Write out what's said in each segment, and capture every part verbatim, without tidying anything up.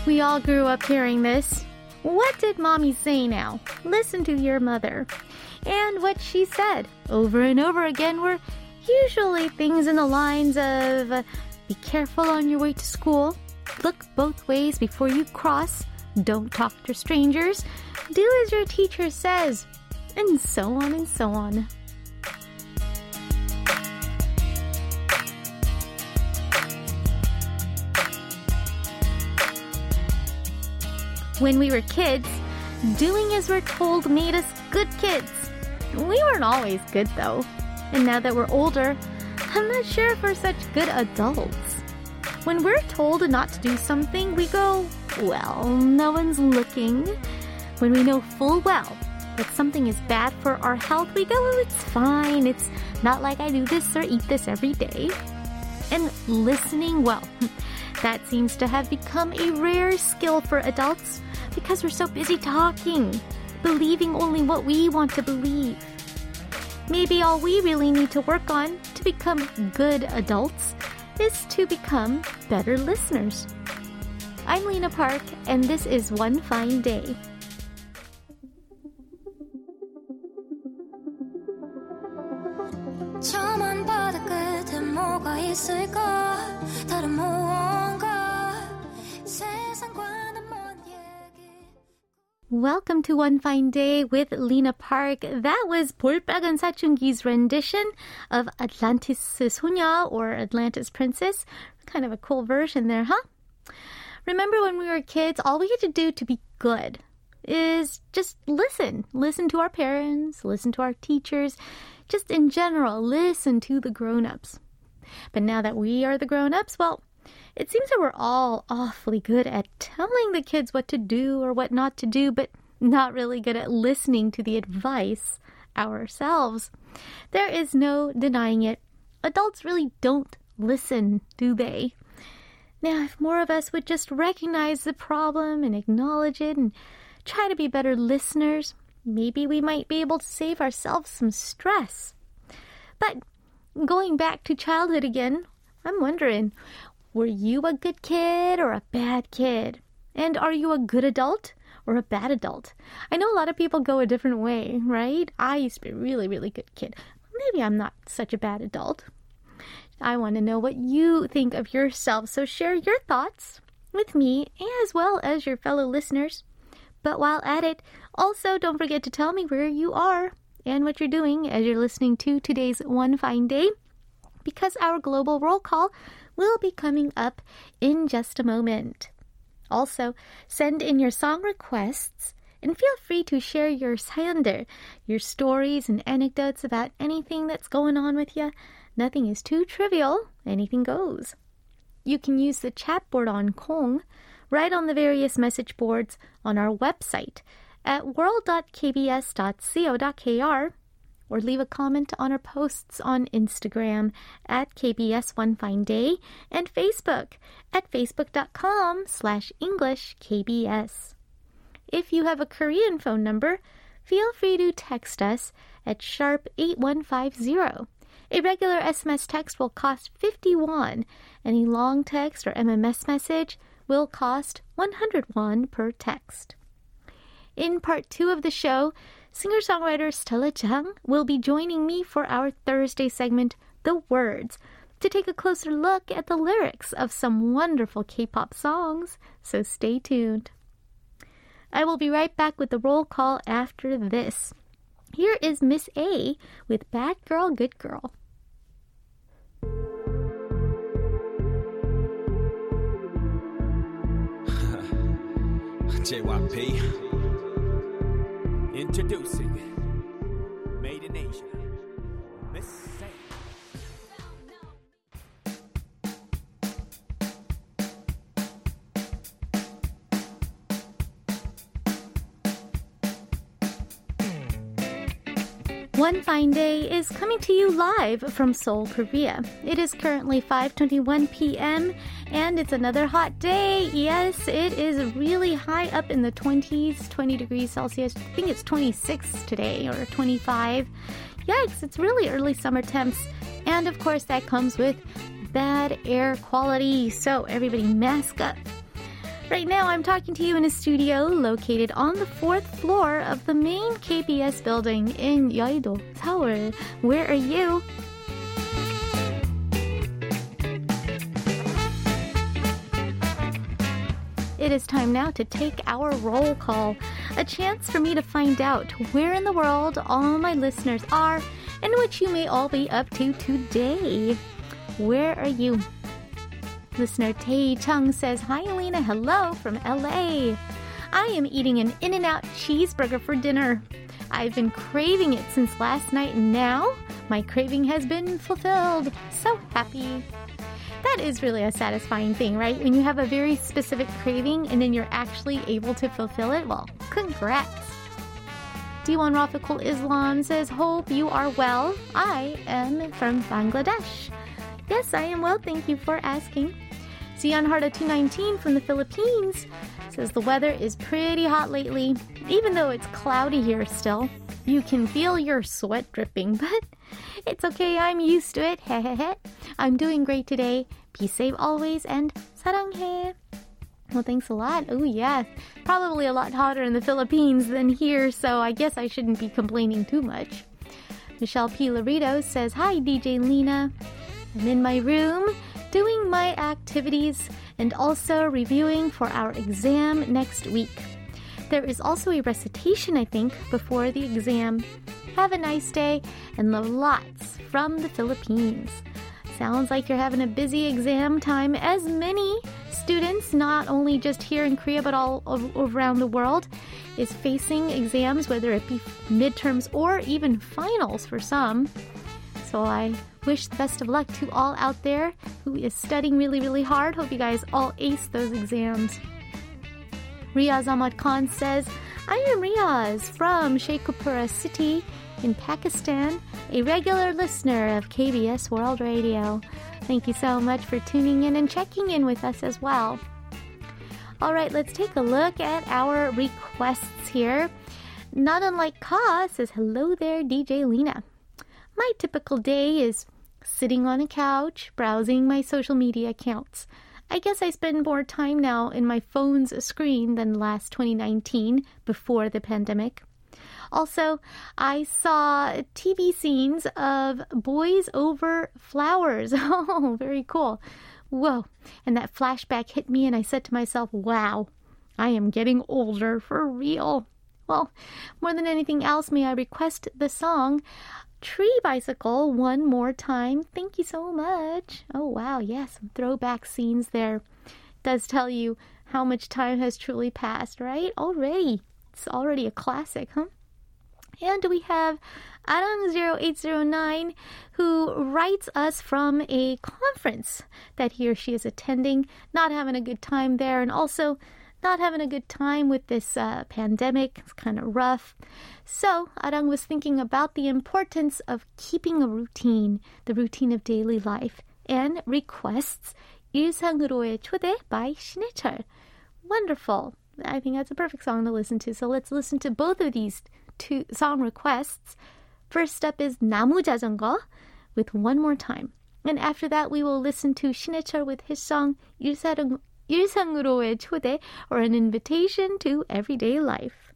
We all grew up hearing this. What did mommy say now? Listen to your mother. And what she said over and over again were usually things in the lines of, uh, be careful on your way to school, look both ways before you cross, don't talk to strangers, do as your teacher says, and so on and so on. When we were kids, doing as we're told made us good kids. We weren't always good, though. And now that we're older, I'm not sure if we're such good adults. When we're told not to do something, we go, well, no one's looking. When we know full well that something is bad for our health, we go, oh, it's fine. It's not like I do this or eat this every day. And listening, well, that seems to have become a rare skill for adults because we're so busy talking, believing only what we want to believe. Maybe all we really need to work on to become good adults is to become better listeners. I'm Lena Park, and this is One Fine Day. 저먼 바다 끝에 뭐가 있을까 다른 무언가 세상과는 먼 얘기. Welcome to One Fine Day with Lena Park. That was 볼빨간 사춘기's rendition of Atlantis 소녀 or Atlantis Princess. Kind of a cool version there, huh? Remember when we were kids, all we had to do to be good is just listen. Listen to our parents, listen to our teachers. Just in general, listen to the grown-ups. But now that we are the grown-ups, well, it seems that we're all awfully good at telling the kids what to do or what not to do, but not really good at listening to the advice ourselves. There is no denying it. Adults really don't listen, do they? Now, if more of us would just recognize the problem and acknowledge it and try to be better listeners, maybe we might be able to save ourselves some stress. But going back to childhood again, I'm wondering, were you a good kid or a bad kid? And are you a good adult or a bad adult? I know a lot of people go a different way, right? I used to be a really, really good kid. Maybe I'm not such a bad adult. I want to know what you think of yourself, so share your thoughts with me as well as your fellow listeners. But while at it, also don't forget to tell me where you are and what you're doing as you're listening to today's One Fine Day, because our global roll call will be coming up in just a moment. Also, send in your song requests and feel free to share your 사연들, your stories and anecdotes about anything that's going on with you. Nothing is too trivial. Anything goes. You can use the chat board on Kong, right on the various message boards on our website at world dot k b s dot co dot k r, or leave a comment on our posts on Instagram at K B S One Fine Day and Facebook at facebook.com slash English KBS. If you have a Korean phone number, feel free to text us at sharp eight one five zero. A regular S M S text will cost fifty won. Any long text or M M S message will cost one hundred won per text. In part two of the show, singer-songwriter Stella Jang will be joining me for our Thursday segment, The Words, to take a closer look at the lyrics of some wonderful K-pop songs, so stay tuned. I will be right back with the roll call after this. Here is Miss A with Bad Girl, Good Girl. J Y P Introducing Made in Asia, Miss A. One Fine Day is coming to you live from Seoul, Korea. It is currently five twenty-one p.m. and it's another hot day. Yes, it is really high up in the twenties, twenty degrees Celsius. I think it's twenty-six today or twenty-five. Yikes, it's really early summer temps. And of course that comes with bad air quality. So everybody mask up. Right now, I'm talking to you in a studio located on the fourth floor of the main K B S building in Yeouido, Seoul. Where are you? It is time now to take our roll call, a chance for me to find out where in the world all my listeners are and what you may all be up to today. Where are you? Listener Tae Chung says, "Hi, Alina. Hello from L A. I am eating an In-N-Out cheeseburger for dinner. I've been craving it since last night, and now my craving has been fulfilled. So happy." That is really a satisfying thing, right? When you have a very specific craving and then you're actually able to fulfill it. Well, congrats. D one Rafiqul Islam says, "Hope you are well. I am from Bangladesh." Yes, I am well. Thank you for asking. Zion Harda two nineteen from the Philippines says the weather is pretty hot lately, even though it's cloudy here still. You can feel your sweat dripping, but it's okay. I'm used to it. I'm doing great today. Be safe always and 사랑해. Well, thanks a lot. Oh, yeah. Probably a lot hotter in the Philippines than here, so I guess I shouldn't be complaining too much. Michelle P. Laredo says, "Hi, D J Lena. I'm in my room doing my activities and also reviewing for our exam next week. There is also a recitation, I think, before the exam. Have a nice day and love lots from the Philippines." Sounds like you're having a busy exam time, as many students, not only just here in Korea but all around the world, is facing exams, whether it be midterms or even finals for some. So I wish the best of luck to all out there who is studying really, really hard. Hope you guys all ace those exams. Riaz Ahmad Khan says, "I am Riaz from Sheikhupura City in Pakistan, a regular listener of K B S World Radio. Thank you so much for tuning in and checking in with us as well." All right, let's take a look at our requests here. Not unlike Ka says, "Hello there, D J Lena. My typical day is sitting on a couch, browsing my social media accounts. I guess I spend more time now in my phone's screen than last twenty nineteen, before the pandemic. Also, I saw T V scenes of boys over flowers." Oh, very cool. Whoa. And that flashback hit me and I said to myself, wow, I am getting older for real. Well, more than anything else, may I request the song Tree Bicycle one more time. Thank you so much. Oh, wow. Yes, some throwback scenes there. Does tell you how much time has truly passed, right? Already. It's already a classic, huh? And we have Arang zero eight zero nine who writes us from a conference that he or she is attending, not having a good time there, and also not having a good time with this uh, pandemic. It's kind of rough. So Arang was thinking about the importance of keeping a routine, the routine of daily life, and requests 일상으로의 초대 by 신해철. Wonderful. I think that's a perfect song to listen to. So let's listen to both of these two song requests. First up is 나무 자전거 with One More Time. And after that, we will listen to 신해철 with his song 일상, 일상으로의 초대, or an invitation to everyday life.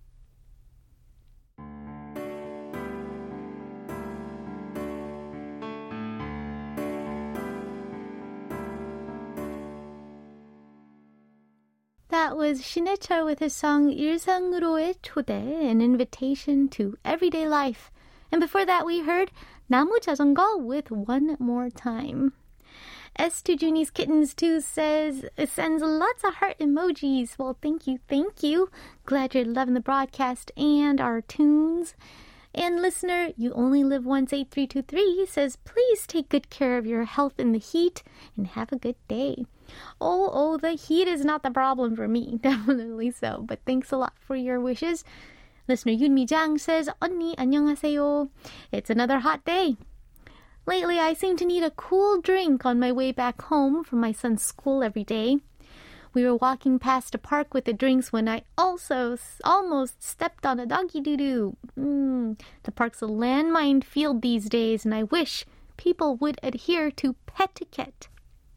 That was 신해철 with his song 일상으로의 초대, an invitation to everyday life. And before that, we heard 나무 자전거 with One More Time. S two Junie's Kittens two says, it sends lots of heart emojis. Well, thank you, thank you. Glad you're loving the broadcast and our tunes. And listener, You Only Live Once eight three two three says, please take good care of your health in the heat and have a good day. Oh, oh, the heat is not the problem for me. Definitely so. But thanks a lot for your wishes. Listener Yoonmi Jang says, 언니, 안녕하세요. It's another hot day. Lately, I seem to need a cool drink on my way back home from my son's school every day. We were walking past a park with the drinks when I also almost stepped on a doggy doo-doo. Mm, the park's a landmine field these days, and I wish people would adhere to etiquette.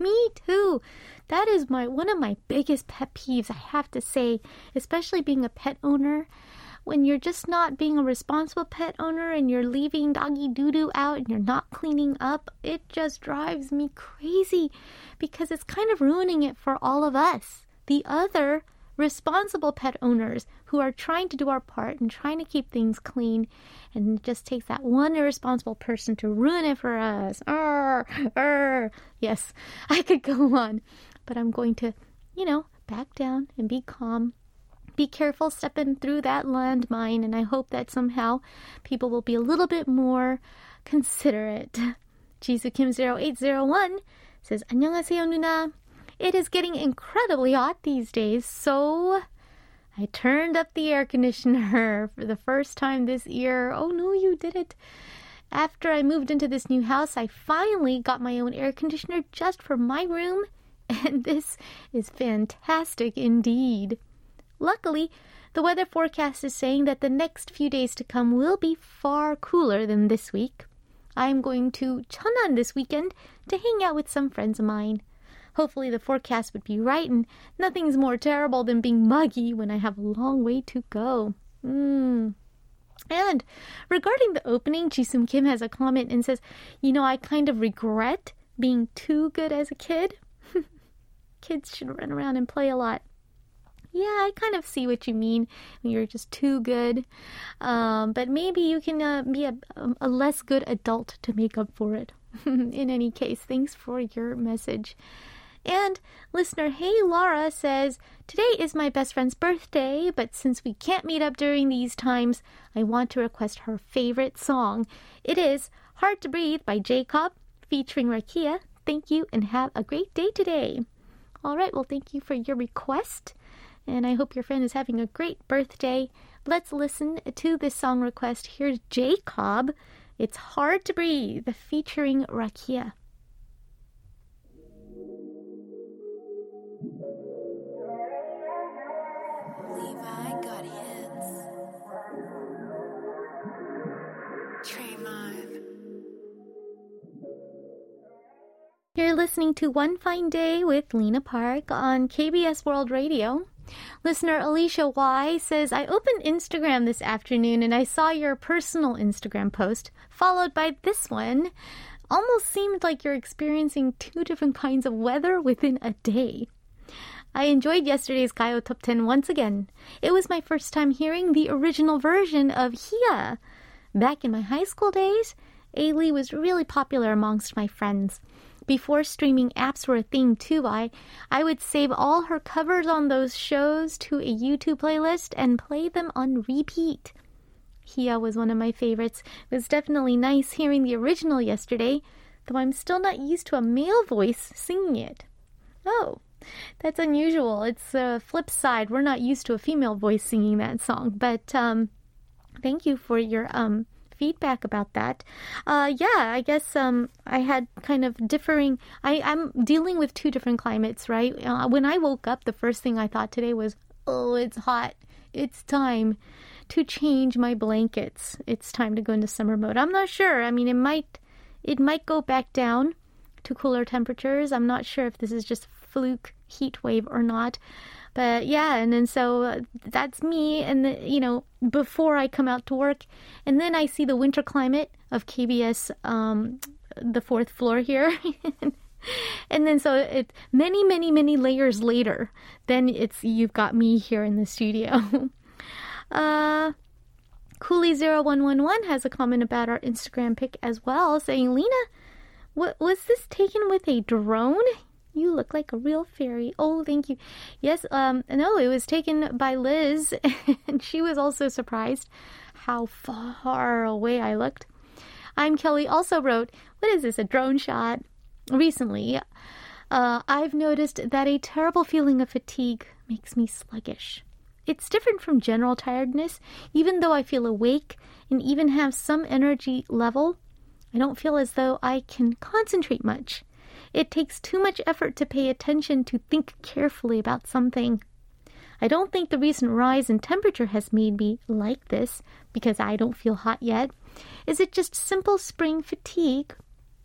Me too. That is my one of my biggest pet peeves, I have to say, especially being a pet owner. When you're just not being a responsible pet owner and you're leaving doggy doo-doo out and you're not cleaning up, it just drives me crazy because it's kind of ruining it for all of us, the other responsible pet owners who are trying to do our part and trying to keep things clean, and it just takes that one irresponsible person to ruin it for us. Arr, arr. Yes, I could go on, but I'm going to, you know, back down and be calm. Be careful stepping through that landmine, and I hope that somehow people will be a little bit more considerate. Jisoo Kim zero eight zero one says, 안녕하세요, 누나. It is getting incredibly hot these days, so I turned up the air conditioner for the first time this year. Oh no, you did it. After I moved into this new house, I finally got my own air conditioner just for my room, and this is fantastic indeed. Luckily, the weather forecast is saying that the next few days to come will be far cooler than this week. I'm going to Cheonan this weekend to hang out with some friends of mine. Hopefully the forecast would be right and nothing's more terrible than being muggy when I have a long way to go. Mm. And regarding the opening, Jisoo Kim has a comment and says, you know, I kind of regret being too good as a kid. Kids should run around and play a lot. Yeah, I kind of see what you mean when you're just too good. Um, but maybe you can uh, be a, a less good adult to make up for it. In any case, thanks for your message. And listener Hey Laura says, today is my best friend's birthday, but since we can't meet up during these times, I want to request her favorite song. It is Hard to Breathe by Jacob featuring Rakia. Thank you and have a great day today. All right, well, thank you for your request. And I hope your friend is having a great birthday. Let's listen to this song request. Here's Jacob. It's Hard to Breathe, featuring Rakia. Levi got hits. Trayvon. You're listening to One Fine Day with Lena Park on K B S World Radio. Listener Alicia Y says, I opened Instagram this afternoon and I saw your personal Instagram post, followed by this one. Almost seemed like you're experiencing two different kinds of weather within a day. I enjoyed yesterday's Gayo Top ten once again. It was my first time hearing the original version of Hia. Back in my high school days, Ailey was really popular amongst my friends. Before streaming apps were a thing too, I, I would save all her covers on those shows to a YouTube playlist and play them on repeat. Hia was one of my favorites. It was definitely nice hearing the original yesterday, though I'm still not used to a male voice singing it. Oh, that's unusual. It's the flip side. We're not used to a female voice singing that song, but um, thank you for your um. feedback about that. Uh, yeah, I guess um, I had kind of differing... I, I'm dealing with two different climates, right? Uh, when I woke up, the first thing I thought today was, oh, it's hot. It's time to change my blankets. It's time to go into summer mode. I'm not sure. I mean, it might, it might go back down to cooler temperatures. I'm not sure if this is just fluke heat wave or not. But yeah, and then so uh, that's me, and the, you know, before I come out to work, and then I see the winter climate of K B S, um, the fourth floor here, and then so it many, many, many layers later, then it's you've got me here in the studio. uh, Cooley zero one one one has a comment about our Instagram pic as well, saying, Lena, what was this taken with a drone? You look like a real fairy. Oh, thank you. Yes, um, no, it was taken by Liz, and she was also surprised how far away I looked. I'm Kelly also wrote, what is this, a drone shot? Recently, uh, I've noticed that a terrible feeling of fatigue makes me sluggish. It's different from general tiredness. Even though I feel awake and even have some energy level, I don't feel as though I can concentrate much. It takes too much effort to pay attention to think carefully about something. I don't think the recent rise in temperature has made me like this because I don't feel hot yet. Is it just simple spring fatigue?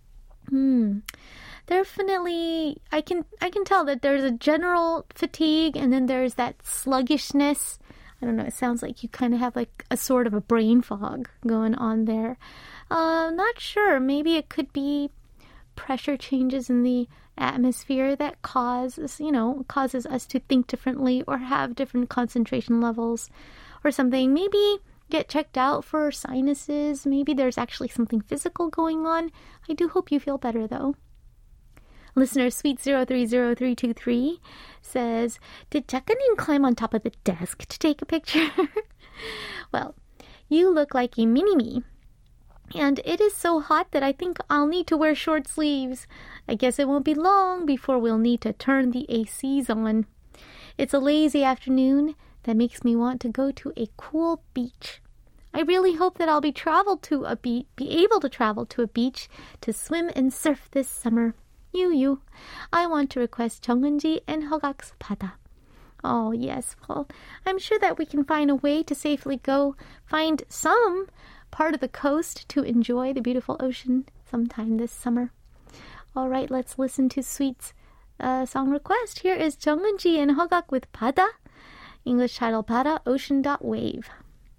Hmm. Definitely, I can I can tell that there's a general fatigue, and then there's that sluggishness. I don't know, it sounds like you kind of have like a sort of a brain fog going on there. Uh, not sure. Maybe it could be pressure changes in the atmosphere that causes, you know, causes us to think differently or have different concentration levels or something. Maybe get checked out for sinuses. Maybe there's actually something physical going on. I do hope you feel better, though. Listener Sweet zero three zero three two three says, did 작가님 climb on top of the desk to take a picture? Well, you look like a mini-me. And it is so hot that I think I'll need to wear short sleeves. I guess it won't be long before we'll need to turn the A Cs on. It's a lazy afternoon that makes me want to go to a cool beach. I really hope that I'll be traveled to a be- be able to travel to a beach to swim and surf this summer. You, you. I want to request 정은지 and 허각's 바다. Oh, yes. Well, I'm sure that we can find a way to safely go find some part of the coast to enjoy the beautiful ocean sometime this summer. All right, let's listen to Sweet's uh, song request. Here is 정은지 and 허각 with 바다. English title, 바다, ocean dot wave.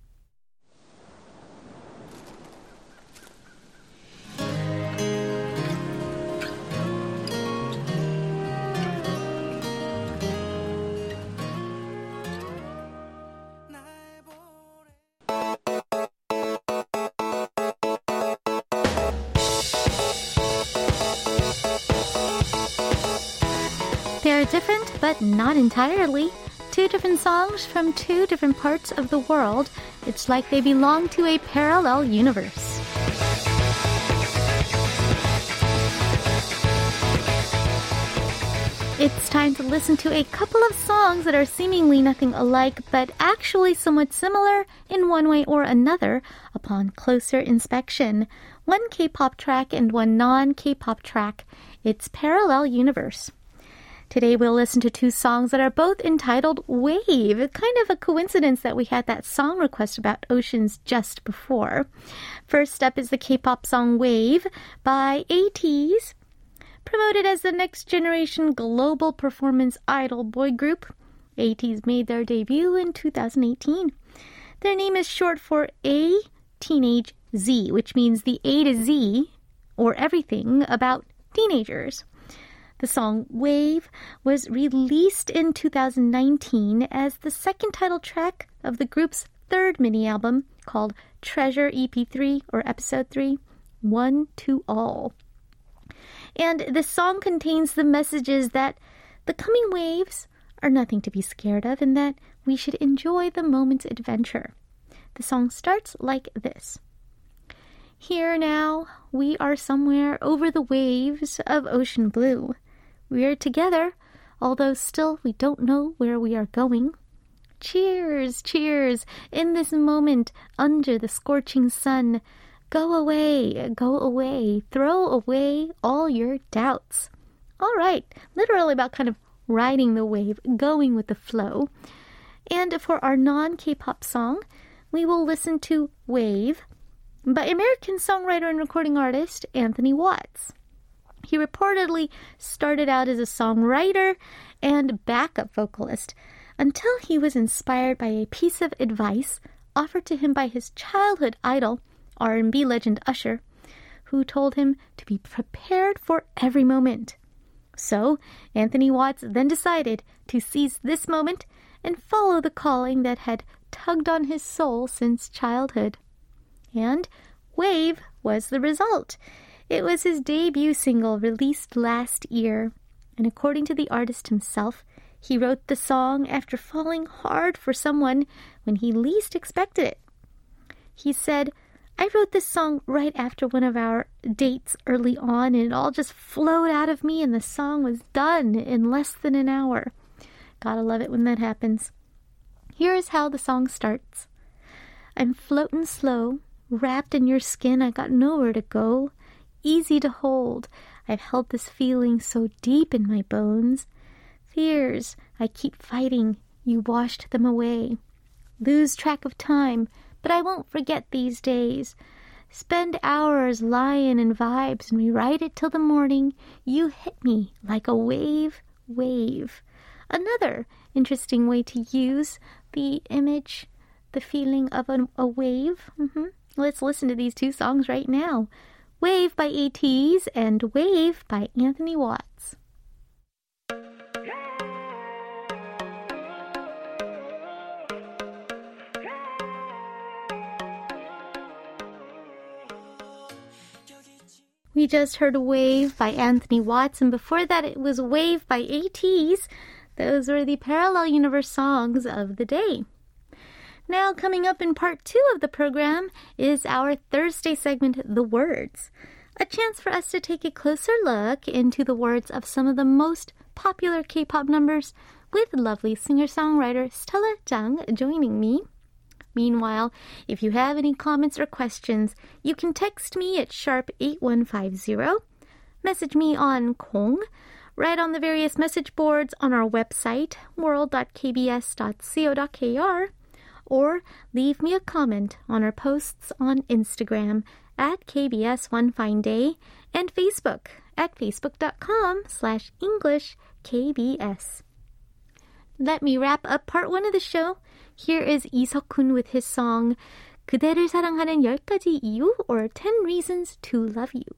They're different, but not entirely. Two different songs from two different parts of the world. It's like they belong to a parallel universe. It's time to listen to a couple of songs that are seemingly nothing alike, but actually somewhat similar in one way or another upon closer inspection. One K-pop track and one non-K-pop track. It's parallel universe. Today we'll listen to two songs that are both entitled Wave. It's kind of a coincidence that we had that song request about oceans just before. First up is the K-pop song Wave by ATEEZ. Promoted as the next generation global performance idol boy group, ATEEZ made their debut in two thousand eighteen. Their name is short for A Teenage Z, which means the A to Z, or everything about teenagers. The song Wave was released in two thousand nineteen as the second title track of the group's third mini-album called Treasure E P three or Episode three, One to All. And this song contains the messages that the coming waves are nothing to be scared of and that we should enjoy the moment's adventure. The song starts like this. Here now, we are somewhere over the waves of ocean blue. We are together, although still we don't know where we are going. Cheers, cheers, in this moment under the scorching sun. Go away, go away, throw away all your doubts. All right, literally about kind of riding the wave, going with the flow. And for our non-K-pop song, we will listen to Wave by American songwriter and recording artist Anthony Watts. He reportedly started out as a songwriter and backup vocalist until he was inspired by a piece of advice offered to him by his childhood idol, R and B legend Usher, who told him to be prepared for every moment. So, Anthony Watts then decided to seize this moment and follow the calling that had tugged on his soul since childhood. And Wave was the result. It was his debut single released last year, and according to the artist himself, he wrote the song after falling hard for someone when he least expected it. He said, I wrote this song right after one of our dates early on, and it all just flowed out of me, and the song was done in less than an hour. Gotta love it when that happens. Here is how the song starts. I'm floating slow, wrapped in your skin, I got nowhere to go. Easy to hold. I've held this feeling so deep in my bones. Fears, I keep fighting. You washed them away. Lose track of time, but I won't forget these days. Spend hours lying in vibes and we ride it till the morning. You hit me like a wave, wave. Another interesting way to use the image, the feeling of a, a wave. Mm-hmm. Let's listen to these two songs right now. Wave by ATEEZ and Wave by Anthony Watts. We just heard Wave by Anthony Watts, and before that it was Wave by ATEEZ. Those were the Parallel Universe songs of the day. Now, coming up in part two of the program is our Thursday segment, The Words. A chance for us to take a closer look into the words of some of the most popular K-pop numbers with lovely singer-songwriter Stella Jang joining me. Meanwhile, if you have any comments or questions, you can text me at sharp eight one five zero, message me on Kong, write on the various message boards on our website, world dot k b s dot co dot k r, or leave me a comment on our posts on Instagram at K B S One Fine Day and Facebook at facebook.com slash English KBS. Let me wrap up part one of the show. Here is Lee Seok-hun with his song 그대를 사랑하는 열 가지 이유 or ten reasons to love you.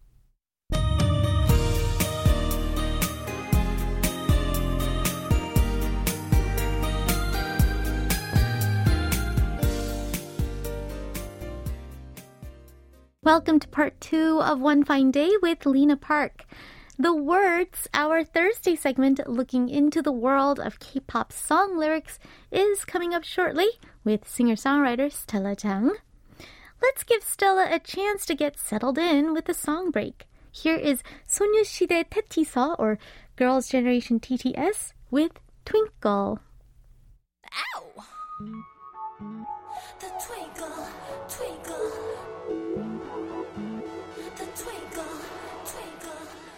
Welcome to part two of One Fine Day with Lena Park. The Words, our Thursday segment looking into the world of K-pop song lyrics, is coming up shortly with singer-songwriter Stella Jang. Let's give Stella a chance to get settled in with the song break. Here is 소녀시대 테티서 or Girls' Generation T T S with Twinkle. Ow! The twinkle, twinkle. The twinkle, twinkle.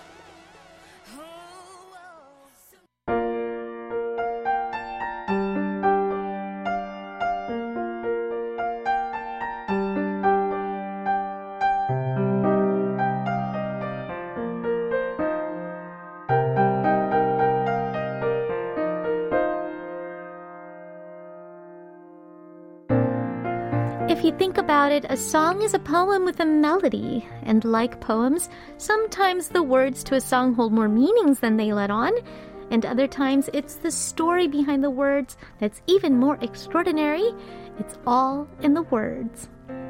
If you think about it, a song is a poem with a melody. And like poems, sometimes the words to a song hold more meanings than they let on. And other times, it's the story behind the words that's even more extraordinary. It's all in the words.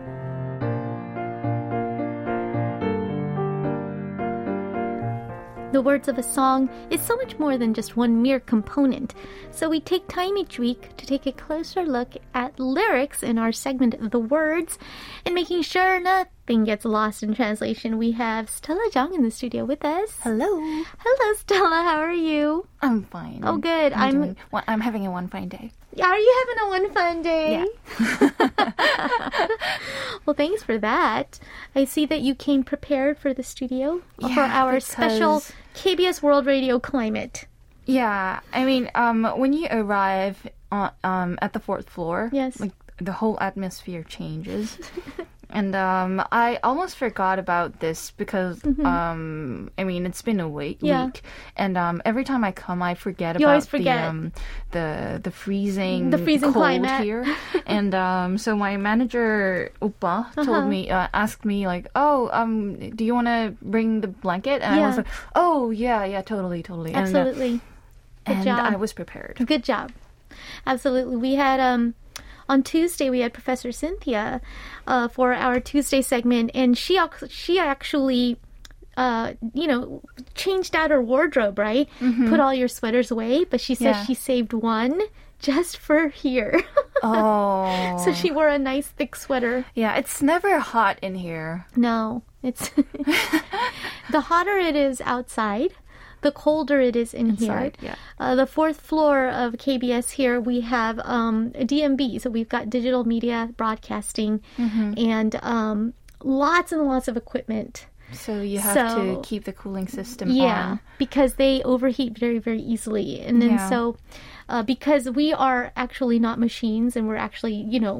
The words of a song is so much more than just one mere component. So we take time each week to take a closer look at lyrics in our segment of The Words. And making sure nothing gets lost in translation, we have Stella Jang in the studio with us. Hello. Hello, Stella. How are you? I'm fine. Oh, good. I'm I'm doing, well, I'm having a one fine day. Are you having a one fun day? Yeah. Well, thanks for that. I see that you came prepared for the studio for Yeah, our because- special K B S World Radio Climate. Yeah, I mean, um, when you arrive on, um, at the fourth floor, Yes. like the whole atmosphere changes. And um, I almost forgot about this because, um, I mean, it's been a week, Yeah. week, and um, every time I come, I forget You about always forget. the um, the the freezing, The freezing cold climate. here. And um, so my manager Oppa Uh-huh. told me, uh, asked me like, oh, um, do you want to bring the blanket? And Yeah. I was like, oh yeah, yeah, totally, totally. And, uh, Absolutely. Good and job. I was prepared. Good job. Absolutely. We had, um, on Tuesday, we had Professor Cynthia uh, for our Tuesday segment, and she, ac- she actually, uh, you know, changed out her wardrobe, right? Put all your sweaters away, but she says Yeah. she saved one just for here. Oh. So she wore a nice thick sweater. Yeah, it's never hot in here. No, it's the hotter it is outside, the colder it is in Inside, here. yeah. Uh, the fourth floor of K B S here, we have um, a D M B, so we've got digital media broadcasting Mm-hmm. and um, lots and lots of equipment. So you have So- to keep the cooling system Yeah, on. because they overheat very, very easily. And then Yeah. so, uh, because we are actually not machines and we're actually, you know,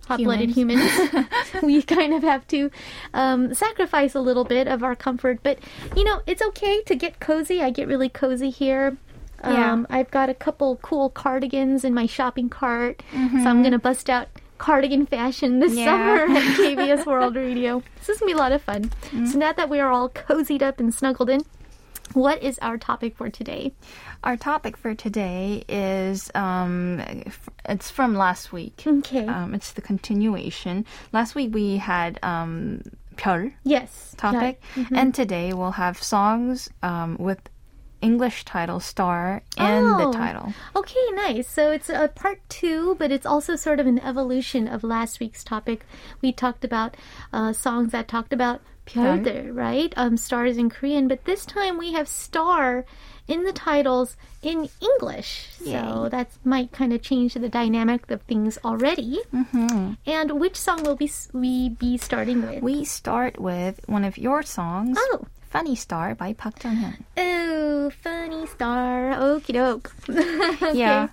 hot-blooded humans. We kind of have to um, sacrifice a little bit of our comfort. But, you know, it's okay to get cozy. I get really cozy here. Yeah. Um, I've got a couple cool cardigans in my shopping cart. So I'm going to bust out cardigan fashion this Yeah. summer at K B S World Radio. This is going to be a lot of fun. So now that we are all cozied up and snuggled in, what is our topic for today? Our topic for today is, um, f- it's from last week. Okay. Um, it's the continuation. Last week we had um, 별 Yes. topic, Yeah. and today we'll have songs um, with English title star in Oh. the title. Okay, nice. So it's a part two, but it's also sort of an evolution of last week's topic. We talked about uh, songs that talked about 별들, right? Um, stars in Korean, but this time we have star in the titles in English. So Yay. that might kind of change the dynamic of things already. Mm-hmm. And which song will we, we be starting with? We start with one of your songs, Oh. Funny Star by Park Jung-hyun. Oh, funny star. Okie doke. Yeah.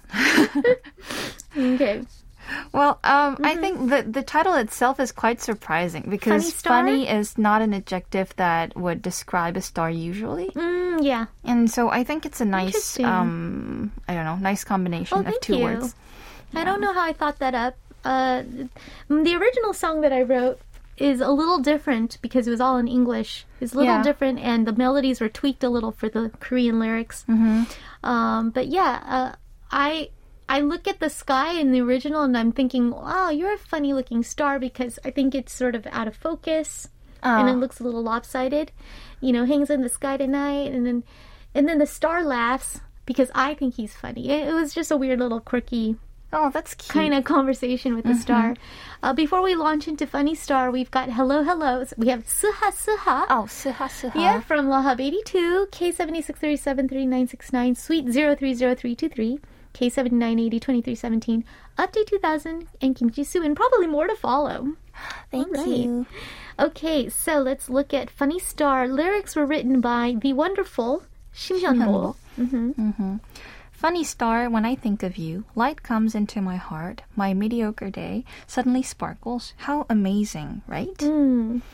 Okay. Well, um, I think the the title itself is quite surprising because Funny star? funny is not an adjective that would describe a star usually. Mm, yeah. And so I think it's a nice, Interesting. um, I don't know, nice combination Oh, of thank two you. words. I don't know how I thought that up. Uh, the original song that I wrote is a little different because it was all in English. It's a little Yeah. different, and the melodies were tweaked a little for the Korean lyrics. Mm-hmm. Um, but yeah, uh, I I look at the sky in the original, and I'm thinking, wow, you're a funny-looking star because I think it's sort of out of focus, and it looks a little lopsided. You know, hangs in the sky tonight, and then and then the star laughs because I think he's funny. It, it was just a weird little quirky Oh, that's cute. kind of conversation with the star. Uh, before we launch into Funny Star, we've got Hello Hello. We have Suha Suha. Oh, suha suha. Yeah, from Lahab eighty-two, K seven six three seven three nine six nine, Suite zero three zero three two three, K seven nine eight zero two three one seven, Update two thousand, and Kimchi Soo, and probably more to follow. Thank All right. you. Okay, so let's look at Funny Star. Lyrics were written by the wonderful Shim Hyun-ho. Mm-hmm. Funny star, when I think of you, light comes into my heart. My mediocre day suddenly sparkles. How amazing, right? Mm.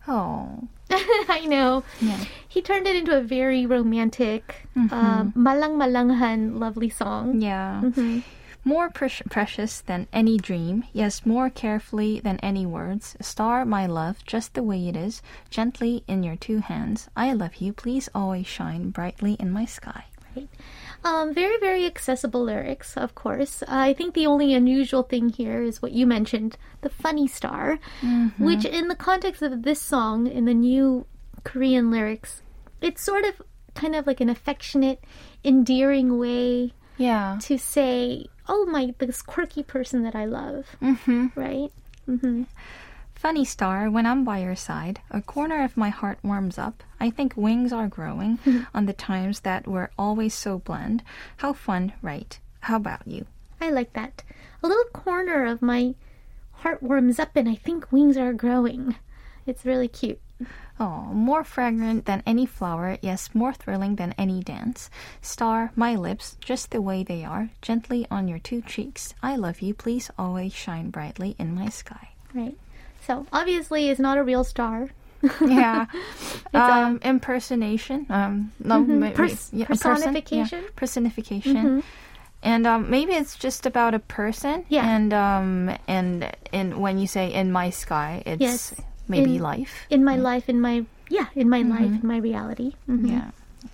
Oh, I know. yeah. He turned it into a very romantic, um, malang-malanghan, lovely song. Yeah. Mm-hmm. More pre- precious than any dream, yes, more carefully than any words. Star, my love, just the way it is, gently in your two hands. I love you, please always shine brightly in my sky. Right. Um, very, very accessible lyrics, of course. I think the only unusual thing here is what you mentioned, the funny star, which in the context of this song, in the new Korean lyrics, it's sort of kind of like an affectionate, endearing way Yeah. to say, oh, my, this quirky person that I love, Mm-hmm. right? Mm-hmm. Funny star, when I'm by your side, a corner of my heart warms up. I think wings are growing on the times that we're always so bland. How fun, right? How about you? I like that. A little corner of my heart warms up and I think wings are growing. It's really cute. Oh, more fragrant than any flower, yes, more thrilling than any dance. Star, my lips, just the way they are, gently on your two cheeks. I love you, please always shine brightly in my sky. Right. So, obviously, it's not a real star. Yeah. a- um, impersonation. Um, no, ma- ma- Pers- yeah, a person, personification? yeah, personification. And um, maybe it's just about a person. Yeah. And um, and and when you say in my sky, it's Yes. maybe In- life. In my life, in my, yeah, in my life, in my reality. Mhm. Yeah.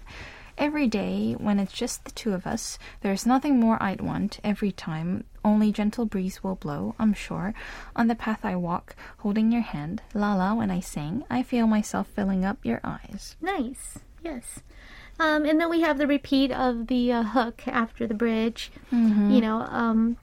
Every day, when it's just the two of us, there's nothing more I'd want. Every time, only gentle breeze will blow, I'm sure. On the path I walk, holding your hand, la la when I sing, I feel myself filling up your eyes. Nice. Yes. Um, and then we have the repeat of the uh, hook after the bridge. You know, um,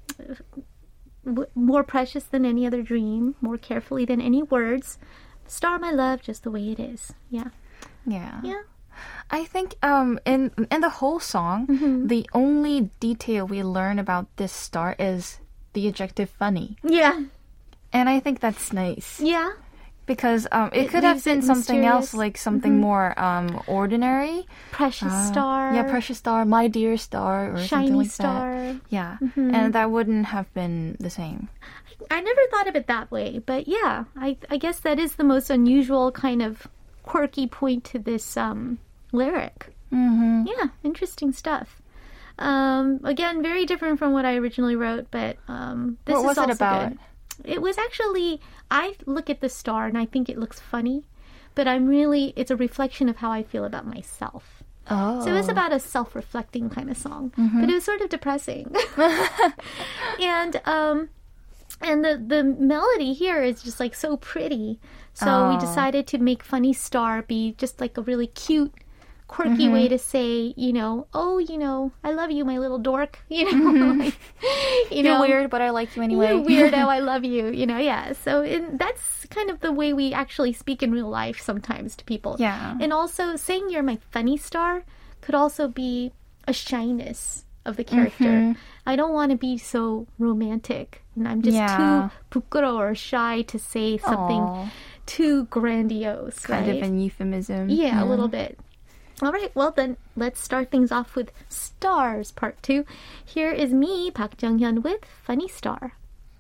w- more precious than any other dream, more carefully than any words. Star, my love, just the way it is. Yeah. Yeah. Yeah. I think um in in the whole song, Mm-hmm. the only detail we learn about this star is the adjective funny. Yeah. And I think that's nice. Yeah. Because um, it, It could have leaves it been something else, mysterious. like something more um, ordinary. Precious Uh, star. Yeah, precious star, my dear star, or something Shiny like star. that. Yeah, and that wouldn't have been the same. I never thought of it that way, but yeah, I I guess that is the most unusual kind of quirky point to this um, lyric. Mm-hmm. Yeah, interesting stuff. Um, again, very different from what I originally wrote, but um, this What is was it also about? good. It was actually, I look at the star and I think it looks funny, but I'm really, it's a reflection of how I feel about myself. Oh, So it was about a self-reflecting kind of song, but it was sort of depressing. and um, and the the melody here is just like so pretty. So we Oh. decided to make "Funny Star" be just like a really cute, quirky way to say, you know, oh, you know, I love you, my little dork. You know, like, you you're know, weird, but I like you anyway. you weirdo, I love you. You know, yeah. So in, that's kind of the way we actually speak in real life sometimes to people. Yeah. And also saying you're my funny star could also be a shyness of the character. I don't want to be so romantic. And I'm just Yeah. too 부끄러워 or shy to say something Aw. too grandiose, Kind right? of an euphemism. Yeah, a little bit. All right, well then, let's start things off with Stars Part two. Here is me, Park Jung-hyun, with Funny Star.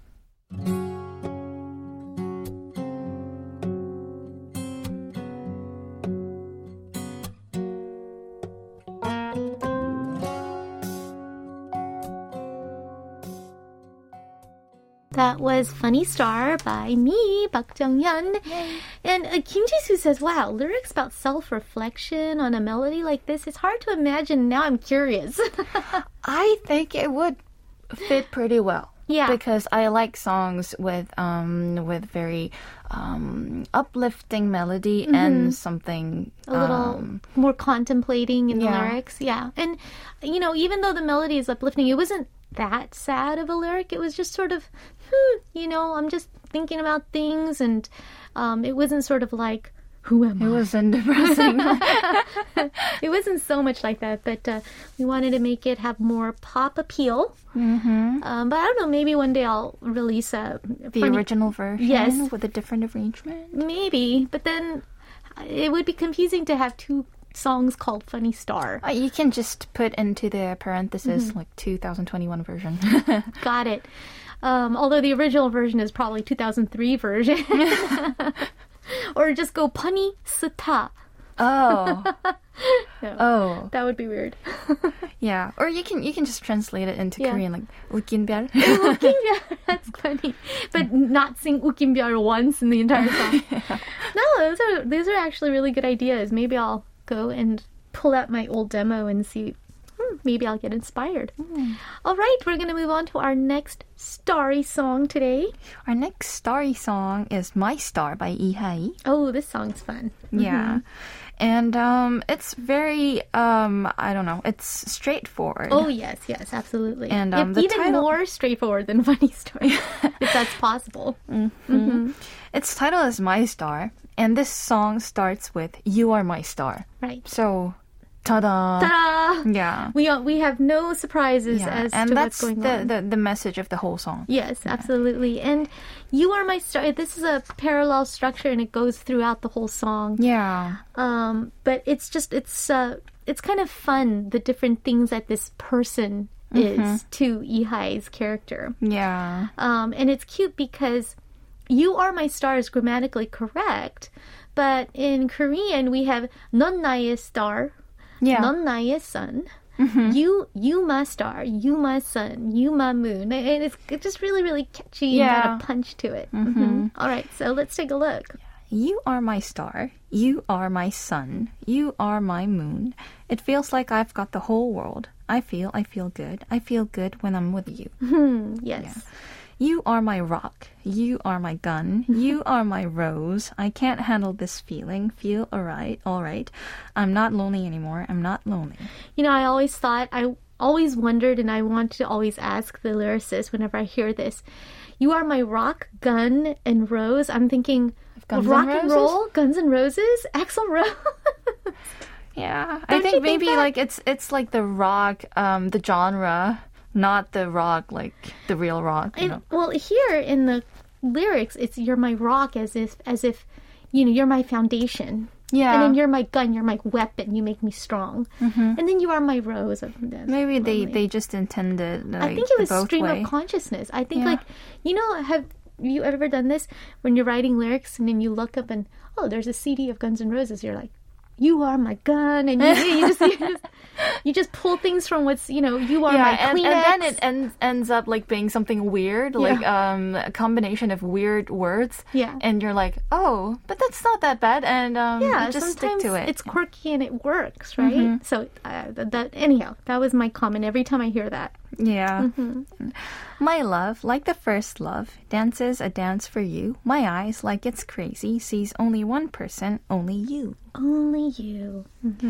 That was Funny Star by me, Park Jung-hyun. And uh, Kim Ji-soo says, wow, lyrics about self-reflection on a melody like this, it's hard to imagine. Now I'm curious. I think it would fit pretty well. Yeah. Because I like songs with um with very um uplifting melody and something a little um, more contemplating in the yeah. lyrics. Yeah. And, you know, even though the melody is uplifting, it wasn't that sad of a lyric. It was just sort of, hmm, you know, I'm just thinking about things. And um, it wasn't sort of like, who am it I? wasn't depressing. It wasn't so much like that, but uh, we wanted to make it have more pop appeal. Mm-hmm. Um, but I don't know, maybe one day I'll release a The funny- original version Yes. with a different arrangement. Maybe, but then it would be confusing to have two songs called Funny Star. Uh, you can just put into the parenthesis Mm-hmm. like two thousand twenty-one version. Got it. Um, although the original version is probably two thousand three version. Or just go Punny Sita. Oh. No, Oh. that would be weird. Yeah. Or you can you can just translate it into Yeah. Korean like 웃긴별. Ukimbyar, that's funny. But not sing Ukimbyar once in the entire song. No, those are these are actually really good ideas. Maybe I'll go and pull out my old demo and see. Hmm, maybe I'll get inspired. All right, we're going to move on to our next starry song today. Our next starry song is My Star by Lee Hai. Oh, this song's fun. Yeah. And um, it's very, um, I don't know, it's straightforward. Oh, yes, yes, absolutely. And, um, If the even title- more straightforward than Funny Story, if that's possible. Its title is My Star, and this song starts with You Are My Star. Right. So, ta-da! Ta-da! Yeah. We, uh, we have no surprises Yeah. as And to that's what's going the, on. the, the message of the whole song. Yes, absolutely. And You Are My Star, this is a parallel structure and it goes throughout the whole song. Yeah. Um, but it's just, it's uh, it's kind of fun, the different things that this person is to Ihai's character. Yeah. Um, and it's cute because You Are My Star is grammatically correct, but in Korean we have 넌 나의 star, Yeah. 넌 나의 sun. You, you my star, you my sun, you my moon. And it's it's just really, really catchy and Yeah. got a punch to it. Mhm. All right, so let's take a look. You are my star. You are my sun. You are my moon. It feels like I've got the whole world. I feel, I feel good. I feel good when I'm with you. Yes. You are my rock. You are my gun. You are my rose. I can't handle this feeling. Feel alright, alright. I'm not lonely anymore. I'm not lonely. You know, I always thought, I always wondered, and I want to always ask the lyricist whenever I hear this. You are my rock, gun, and rose. I'm thinking, Guns N' rock and Roses? roll, Guns N' Roses, Axl Rose. Yeah. Don't I you think think maybe that? like it's it's like the rock, um, the genre, not the rock like the real rock. You know? And, well, here in the lyrics, it's you're my rock, as if as if you know you're my foundation. Yeah. And then you're my gun, you're my weapon, you make me strong. Mm-hmm. And then you are my rose. Maybe they, they just intended like, I think it was the both stream way. of consciousness. I think Yeah. like, you know, have you ever done this when you're writing lyrics and then you look up and, oh, there's a C D of Guns N' Roses. You're like, you are my gun. And you, you, just, you, just, you just pull things from what's, you know, you are Yeah, my and, Kleenex. and then it ends, ends up like being something weird, like um, a combination of weird words. Yeah. And you're like, oh, but that's not that bad. And um, yeah, you just stick sometimes to it. it's quirky and it works, right? So uh, that, that anyhow, that was my comment every time I hear that. Yeah. My love, like the first love, dances a dance for you. My eyes, like it's crazy, sees only one person, only you. Only you.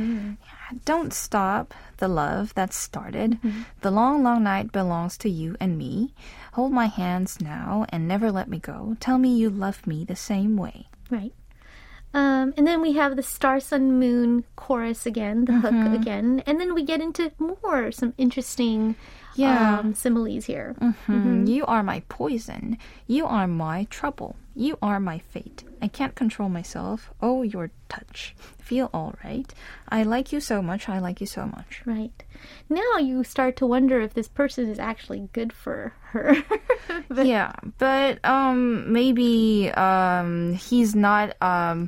Don't stop the love that started. The long, long night belongs to you and me. Hold my hands now and never let me go. Tell me you love me the same way. Right. Um, and then we have the Star, Sun, Moon chorus again, the hook again. And then we get into more, some interesting Yeah. um, similes here. Hmm. You are my poison. You are my trouble. You are my fate. I can't control myself. Oh, your touch. Feel all right. I like you so much. I like you so much. Right. Now you start to wonder if this person is actually good for her. But- Yeah, but um, maybe um, he's not. Um,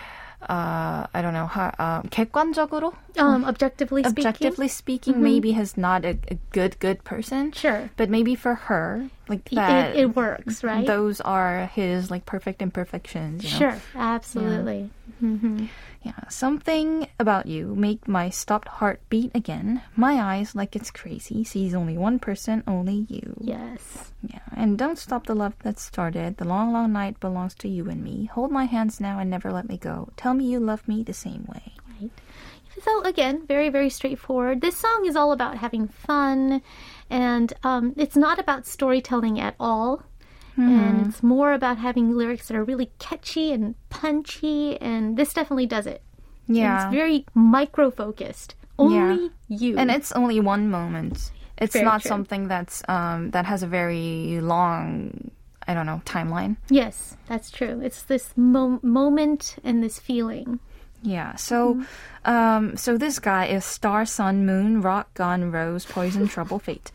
uh, I don't know. how, uh, 객관적으로, um, objectively speaking. objectively speaking, maybe he's not a, a good good person. Sure. But maybe for her, like It, that, it works, right? those are his like perfect imperfections. You know? Sure, absolutely. Mm-hmm. Yeah, something about you make my stopped heart beat again. My eyes, like it's crazy, sees only one person, only you. Yes. Yeah, and don't stop the love that started. The long, long night belongs to you and me. Hold my hands now and never let me go. Tell me you love me the same way. Right. So again, very, very straightforward. This song is all about having fun, and um, it's not about storytelling at all. And it's more about having lyrics that are really catchy and punchy, and this definitely does it. And Yeah. it's very micro-focused. Only you. And it's only one moment. It's Very not true. something that's um that has a very long, I don't know, timeline. Yes, that's true. It's this mo- moment and this feeling. Yeah. So um so this guy is Star, Sun, Moon, Rock, Gun, Rose, Poison, Trouble, Fate.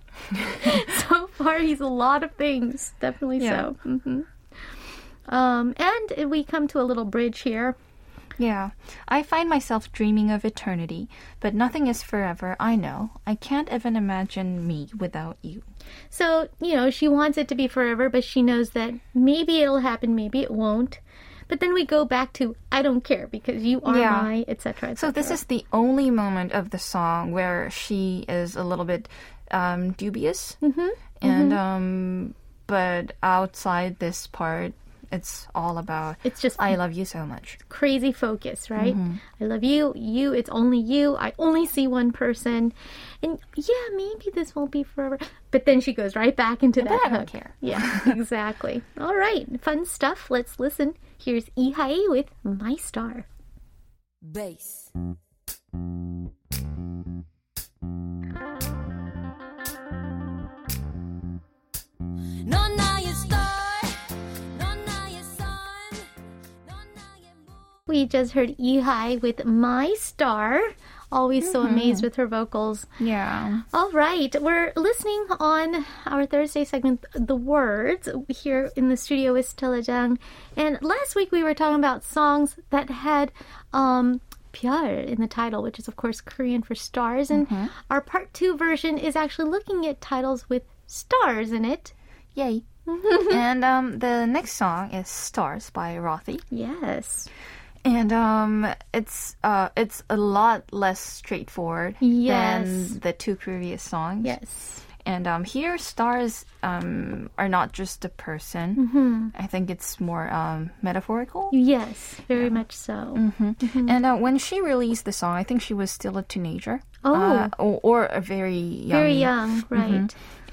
So far, he's a lot of things. Definitely Yeah. so. hmm Um, and we come to a little bridge here. Yeah. I find myself dreaming of eternity, but nothing is forever, I know. I can't even imagine me without you. So, you know, she wants it to be forever, but she knows that maybe it'll happen, maybe it won't. But then we go back to, I don't care because you are Yeah. my, et cetera, et So this cetera. is the only moment of the song where she is a little bit um, dubious. Mm-hmm. And, um, but outside this part, it's all about, It's just I love you so much. crazy focus, right? I love you, you, it's only you. I only see one person. And yeah, maybe this won't be forever. But then she goes right back into But that I don't hook. care. Yeah, exactly. All right, fun stuff. Let's listen. Here's Ihae with My Star. Bass. 넌 나의 star, 넌 나의 sun, 넌 나의 moon. We just heard Ihae with My Star. Always so amazed with her vocals. Yeah. All right, we're listening on our Thursday segment, The Words, here in the studio with Stella Jang. And last week we were talking about songs that had um, 별 in the title, which is, of course, Korean for stars. And our part two version is actually looking at titles with stars in it. Yay. And um, the next song is Stars by Rothy. Yes. And um, it's uh, it's a lot less straightforward Yes. than the two previous songs. Yes. And um, here, stars um, are not just a person. I think it's more um, metaphorical. Yes, very much so. And uh, when she released the song, I think she was still a teenager. Oh. Uh, or, or a very young. Very young, right.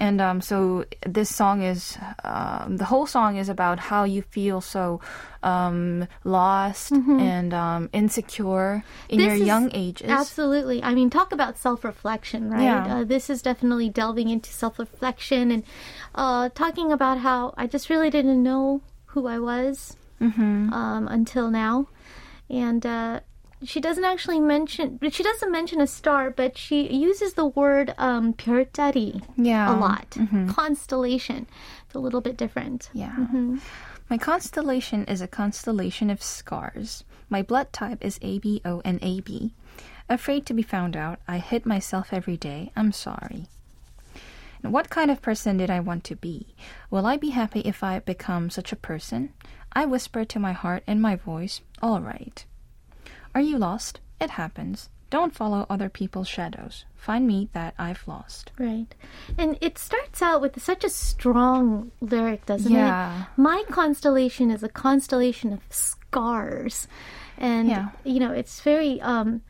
And um, so this song is, um, the whole song is about how you feel so um, lost and um, insecure in This your is- young ages. Absolutely. I mean, talk about self-reflection, right? Yeah. Uh, this is definitely delving into self-reflection and uh, talking about how I just really didn't know who I was um, until now. And uh, she doesn't actually mention, but she doesn't mention a star, but she uses the word um, 별자리 Yeah. a lot. Constellation. It's a little bit different. Yeah. My constellation is a constellation of scars. My blood type is A B O and A B. Afraid to be found out, I hit myself every day. I'm sorry. And what kind of person did I want to be? Will I be happy if I become such a person? I whisper to my heart and my voice, all right. Are you lost? It happens. Don't follow other people's shadows. Find me that I've lost. Right. And it starts out with such a strong lyric, doesn't Yeah. it? My constellation is a constellation of scars. And, Yeah. you know, it's very um,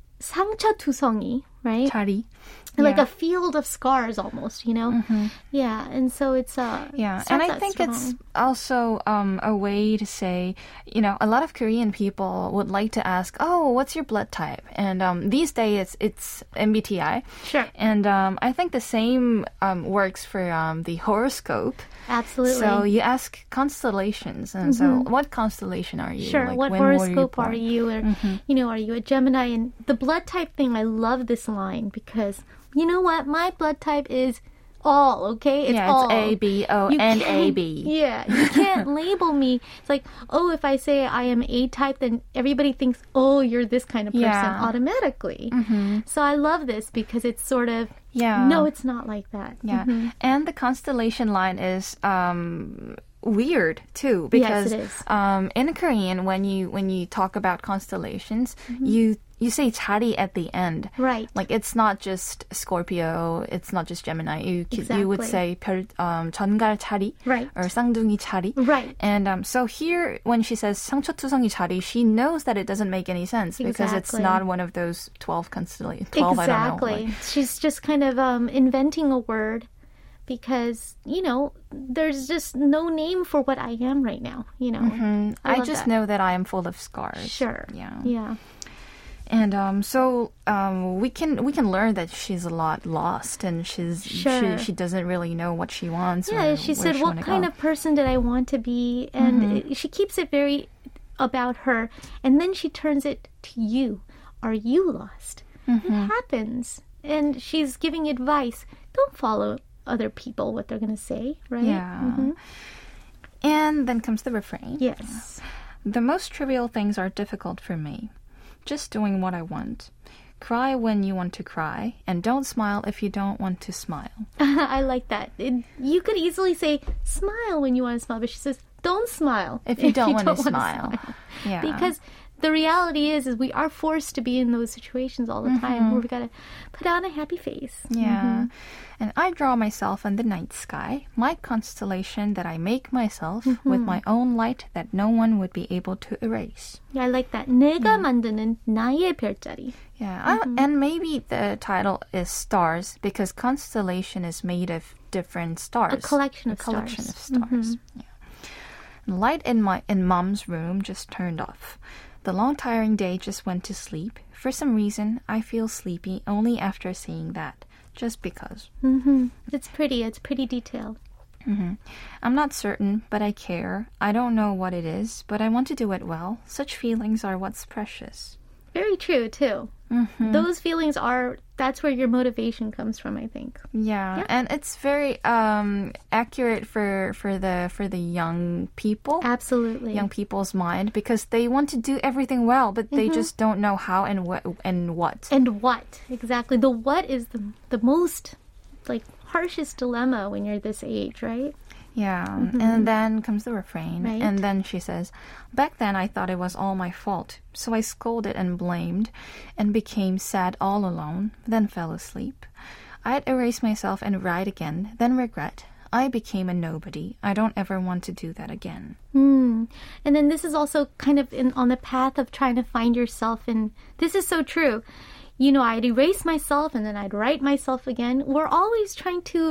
상처투성이, right? 자리. Like Yeah. a field of scars almost, you know? Yeah. And so it's... Uh, Yeah, starts and I out think strong. it's also um, a way to say, you know, a lot of Korean people would like to ask, oh, what's your blood type? And um, these days it's, it's M B T I. Sure. And um, I think the same um, works for um, the horoscope. Absolutely. So you ask constellations. And so what constellation are you? Sure. Like, what when were you horoscope are born? you? Or, you know, are you a Gemini? And the blood type thing, I love this line because, you know what? My blood type is all, okay? It's Yeah, all. it's A, B, O, You and can't- A, B. Yeah. You can't label me. It's like, oh, if I say I am A type, then everybody thinks, oh, you're this kind of person Yeah. automatically. So I love this because it's sort of, Yeah. no, it's not like that. Yeah, and the constellation line is um, weird too because Yes, it is. Um, in Korean, when you when you talk about constellations, you you say 자리 at the end. Right. Like it's not just Scorpio, it's not just Gemini. You c- you would say Exactly. 별 um, 전갈 자리 Right. or 쌍둥이 자리. Right. And um, so here, when she says 상처투성이 자리, she knows that it doesn't make any sense because it's Exactly. not one of those twelve constellations. twelve, I don't know. Exactly. like- She's just kind of um, inventing a word because, you know, there's just no name for what I am right now, you know. Mm, I I, love just that. know that I am full of scars. Sure. Yeah. Yeah. And um, so um, we can we can learn that she's a lot lost and she's Sure. she, she doesn't really know what she wants. Yeah, or she where said, she what wanna kind go. of person did I want to be? And it- she keeps it very about her. And then she turns it to you. Are you lost? It happens. And she's giving advice. Don't follow other people, what they're going to say, right? Yeah. And then comes the refrain. Yes. The most trivial things are difficult for me. Just doing what I want. Cry when you want to cry, and don't smile if you don't want to smile. I like that. It, you could easily say, smile when you want to smile, but she says, don't smile If you don't want to wanna smile. Yeah. Because the reality is, is we are forced to be in those situations all the time where we gotta put on a happy face. Yeah. And I draw myself in the night sky, my constellation that I make myself with my own light that no one would be able to erase. Yeah, I like that. 내가 만드는 나의 별자리. Yeah. I- and maybe the title is stars because constellation is made of different stars. A collection of A collection stars. of stars. Yeah. The light in my in mom's room just turned off. The long tiring day just went to sleep. For some reason, I feel sleepy only after seeing that. Just because. It's pretty. It's pretty detailed. I'm not certain, but I care. I don't know what it is, but I want to do it well. Such feelings are what's precious. Very true, too. Those feelings are, that's where your motivation comes from, I think. Yeah, and it's very um, accurate for for the for the young people, Absolutely. young people's mind, because they want to do everything well, but they just don't know how and what and what. And what? Exactly. The what is the the most, like, harshest dilemma when you're this age, right? Yeah, and then comes the refrain, Right. and then she says, "Back then I thought it was all my fault, so I scolded and blamed, and became sad all alone, then fell asleep. I'd erase myself and write again, then regret. I became a nobody. I don't ever want to do that again." Mm. And then this is also kind of in, on the path of trying to find yourself, and this is so true. You know, I'd erase myself and then I'd write myself again. We're always trying to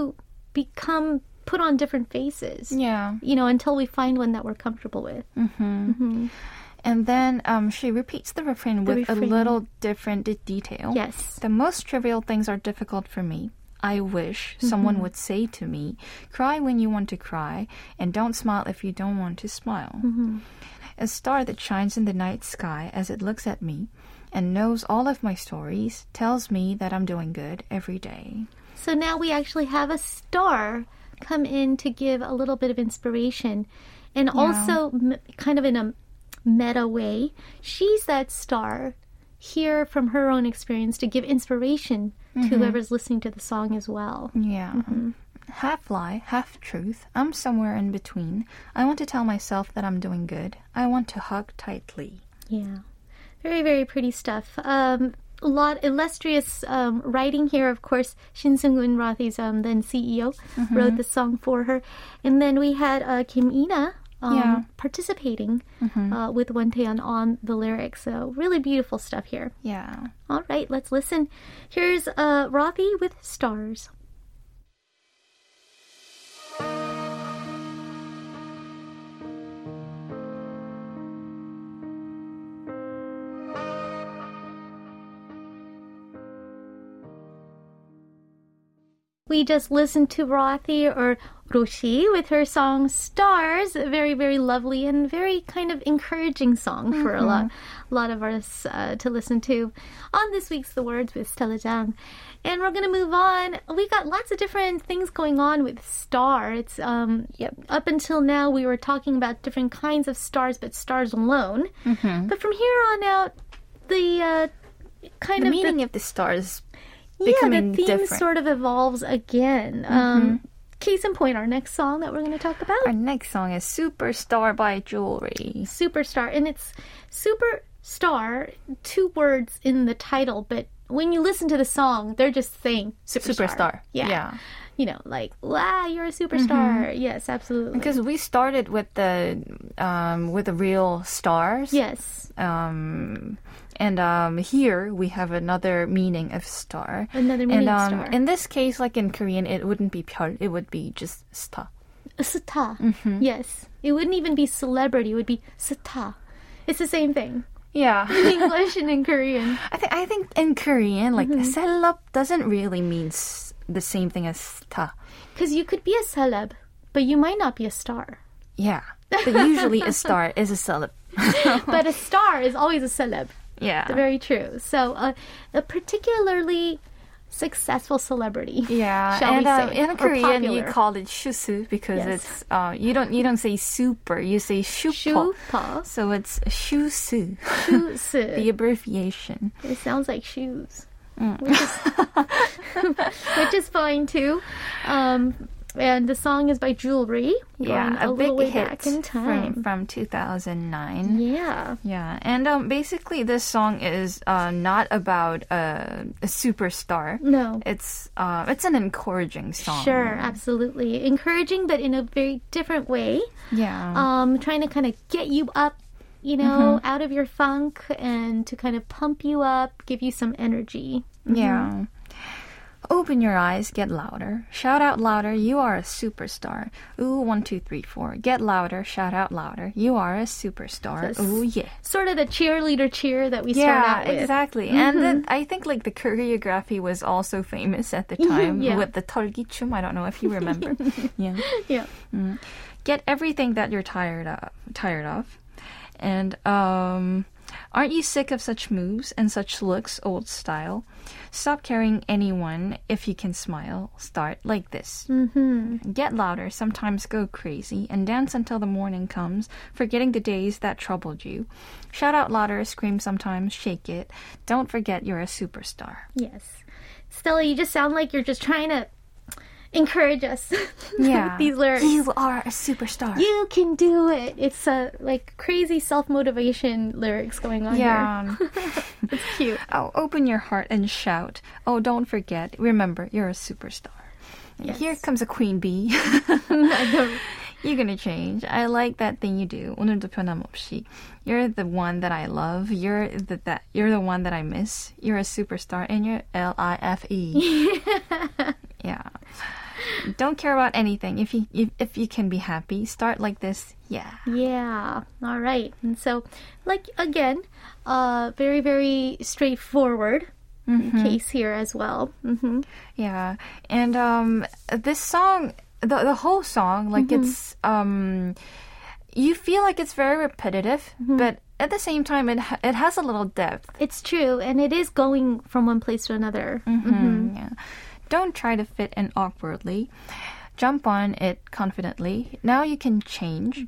become put on different faces. Yeah. You know, until we find one that we're comfortable with. Mm-hmm. Mm-hmm. And then um, she repeats the refrain The with refrain. a little different de- detail. Yes. The most trivial things are difficult for me. I wish someone Mm-hmm. would say to me, cry when you want to cry, and don't smile if you don't want to smile. Mm-hmm. A star that shines in the night sky as it looks at me and knows all of my stories tells me that I'm doing good every day. So now we actually have a star come in to give a little bit of inspiration. And also, m- kind of in a meta way, she's that star here from her own experience to give inspiration to whoever's listening to the song as well. Yeah. Half lie, half truth. I'm somewhere in between. I want to tell myself that I'm doing good. I want to hug tightly. Yeah. Very, very pretty stuff. Um, a lot illustrious um, writing here. Of course, Shin Seung-un, Rothy's um, then C E O, wrote the song for her. And then we had uh, Kim Ina um, Yeah. participating uh, with Won Tae-yeon on the lyrics. So really beautiful stuff here. Yeah. All right, let's listen. Here's uh, Rothy with Stars. We just listened to Rothy or Roshi with her song Stars. A very, very lovely and very kind of encouraging song for a lot, a lot of us uh, to listen to on this week's The Words with Stella Jang. And we're going to move on. We got lots of different things going on with star. It's um yep, up until now we were talking about different kinds of stars, but stars alone. But from here on out, the uh, kind The of meaning the, of the stars yeah, becoming the theme different. sort of evolves again. Um, case in point, our next song that we're going to talk about, Our next song is Superstar by Jewelry. Superstar, and it's Superstar, two words in the title, but when you listen to the song, they're just saying Superstar. Superstar. Yeah. Yeah. You know, like, wow, you're a superstar. Yes, absolutely. Because we started with the um, with the real stars. yes, Um, and um, here we have another meaning of star. Another meaning and, of um, star. In this case, like in Korean, it wouldn't be 별, it would be just star. a star. Mm-hmm. Yes. It wouldn't even be celebrity. It would be star. It's the same thing. Yeah. In English and in Korean. I think I think in Korean, like Mm-hmm. celeb doesn't really mean s- the same thing as star. Because you could be a celeb, but you might not be a star. Yeah, but usually a star is a celeb. But a star is always a celeb. Yeah, Very true. So, uh, a particularly successful celebrity. yeah. Shall and we um, say, in or Korean, you popular. call it shusu because Yes. it's uh, you don't you don't say super, you say shupo. Shupa. So it's shusu, Shoes. the abbreviation. It sounds like shoes. Mm. Which, is, which is fine too. Um, and the song is by Jewelry. Yeah, going a, a, big little way hit back in time. from from two thousand nine. Yeah. Yeah, and um, basically this song is uh, not about uh, a superstar. No. It's uh, it's an encouraging song. Sure, absolutely. Encouraging, but in a very different way. Yeah. Um, trying to kind of get you up, you know, out of your funk and to kind of pump you up, give you some energy. Yeah. Open your eyes, get louder. Shout out louder, you are a superstar. Ooh, one, two, three, four. Get louder, shout out louder. You are a superstar. Yes. Ooh, yeah. Sort of the cheerleader cheer that we start Yeah, out with. exactly. And then I think like the choreography was also famous at the time Yeah. with the 털기춤. I don't know if you remember. Yeah. Yeah. Get everything that you're tired of. Tired of. And um, aren't you sick of such moves and such looks, old style? Stop carrying anyone if you can smile. Start like this. Mm-hmm. Get louder, sometimes go crazy, and dance until the morning comes, forgetting the days that troubled you. Shout out louder, scream sometimes, shake it. Don't forget you're a superstar. Yes. Stella, you just sound like you're just trying to encourage us Yeah. with these lyrics. You are a superstar. You can do it. It's uh, like crazy self-motivation lyrics going on Yeah. here. It's cute. Oh, open your heart and shout. Oh, don't forget. Remember, you're a superstar. Yes. Here comes a queen bee. I don't- You're gonna change. I like that thing you do. 오늘도 변함없이. You're the one that I love. You're the that. You're the one that I miss. You're a superstar, and you're L I F E. Yeah. Don't care about anything. If you if, if you can be happy, start like this. Yeah. Yeah. All right. And so, like, again, uh, very, very straightforward case here as well. Mm-hmm. Yeah. And um, this song, the the whole song, like Mm-hmm. it's um, you feel like it's very repetitive, Mm-hmm. but at the same time, it ha- it has a little depth. It's true, and it is going from one place to another. Mm, yeah. Don't try to fit in awkwardly. Jump on it confidently. Now you can change.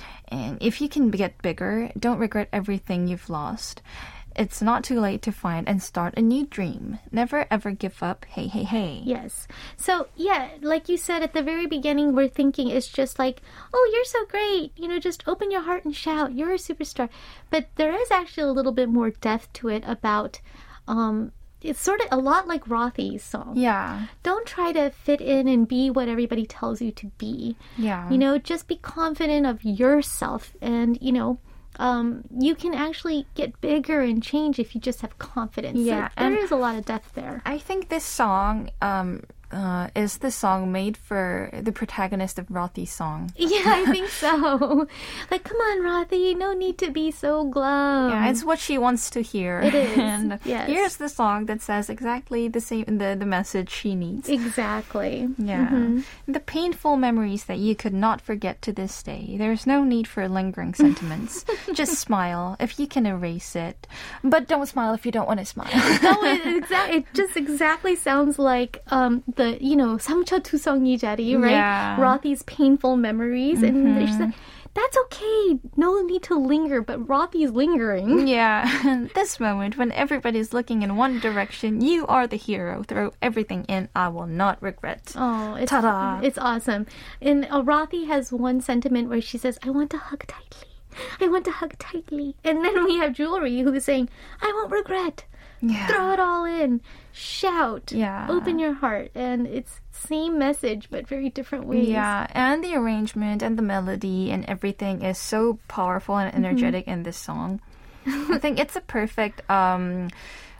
And if you can get bigger, don't regret everything you've lost. It's not too late to find and start a new dream. Never ever give up. Hey, hey, hey. Yes. So, yeah, like you said at the very beginning, we're thinking it's just like, oh, you're so great. You know, just open your heart and shout. You're a superstar. But there is actually a little bit more depth to it about, um, it's sort of a lot like Rothy's song. Yeah. Don't try to fit in and be what everybody tells you to be. Yeah. You know, just be confident of yourself and, you know, Um, you can actually get bigger and change if you just have confidence. Yeah, So there and- is a lot of depth there. I think this song um, uh, is the song made for the protagonist of Rothy's song. Yeah, I think so. Like, come on, Rothy, no need to be so glum. Yeah, it's what she wants to hear. It is, And yes. here's the song that says exactly the same the, the message she needs. Exactly. Yeah. Mm-hmm. The painful memories that you could not forget to this day. There's no need for lingering sentiments. Just smile if you can erase it. But don't smile if you don't want to smile. No, it, exa- it just exactly sounds like um, the, you know, 상처투성이 자리, right? Yeah. Rothy's painful memories. And there's like, that's okay. No need to linger, but Rothy's lingering. Yeah. This moment when everybody's looking in one direction, you are the hero. Throw everything in. I will not regret. Oh, it's, Ta-da. it's awesome. And uh, Rothy has one sentiment where she says, I want to hug tightly. I want to hug tightly. And then we have Jewelry who is saying, I won't regret. Yeah. Throw it all in. Shout. Yeah. Open your heart. And it's same message, but very different ways. Yeah, and the arrangement and the melody and everything is so powerful and energetic in this song. I think it's a perfect um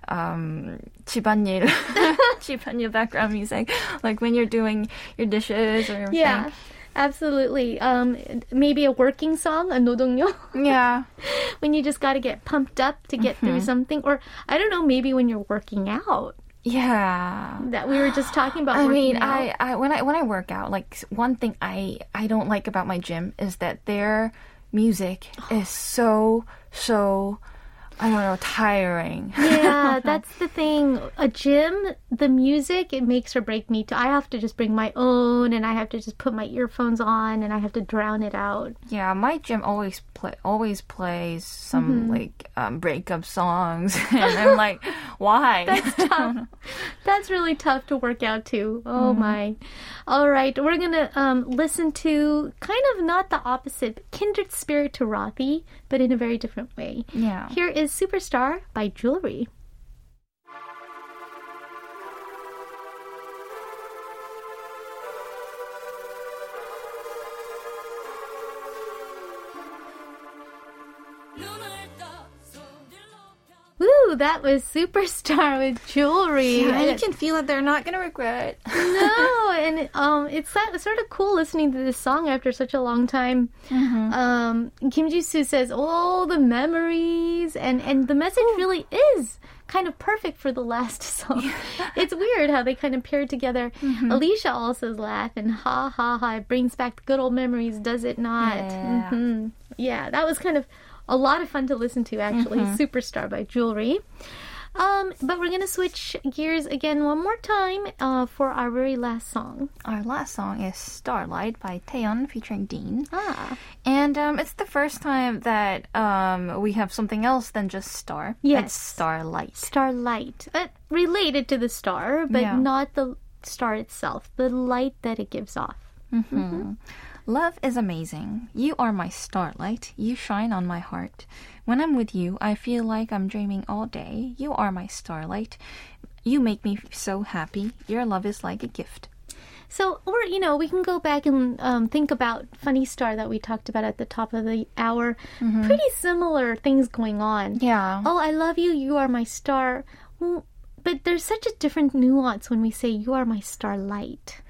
um 집안일 집안일 background music, like when you're doing your dishes or everything. Yeah. Absolutely. Um, maybe a working song, a 노동요, Yeah. when you just got to get pumped up to get through something. Or, I don't know, maybe when you're working out. Yeah. That we were just talking about I working mean, out. I, I when I when I work out, like one thing I I don't like about my gym is that their music is so so I don't know, tiring. Yeah, that's the thing. A gym, the music, it makes or break me too. I have to just bring my own, and I have to just put my earphones on, and I have to drown it out. Yeah, my gym always play always plays some like um, breakup songs, and I'm like, why? That's tough. That's really tough to work out to. Oh my. All right, we're gonna um, listen to kind of not the opposite, but kindred spirit to Rothy, but in a very different way. Yeah. Here is Superstar by Jewelry. Woo, that was Superstar with Jewelry. Yeah, and And you can feel that they're not gonna regret. no, and um, it's so- sort of cool listening to this song after such a long time. Um, Kim Ji-soo says, "Oh, the memories," and and the message really is kind of perfect for the last song. It's weird how they kind of paired together. Alicia also laugh and ha ha ha. It brings back the good old memories, does it not? Yeah. hmm Yeah, that was kind of a lot of fun to listen to, actually. Superstar by Jewelry. Um, but we're going to switch gears again one more time uh, for our very last song. Our last song is Starlight by Taeyeon featuring Dean. Ah, And um, it's the first time that um, we have something else than just star. Yes. It's Starlight. Starlight. Uh, related to the star, but Yeah. not the star itself. The light that it gives off. Love is amazing. You are my starlight. You shine on my heart. When I'm with you, I feel like I'm dreaming all day. You are my starlight. You make me so happy. Your love is like a gift. So, or, you know, we can go back and um, think about Funny Star that we talked about at the top of the hour. Pretty similar things going on. Yeah. Oh, I love you. You are my star. Well, but there's such a different nuance when we say you are my starlight.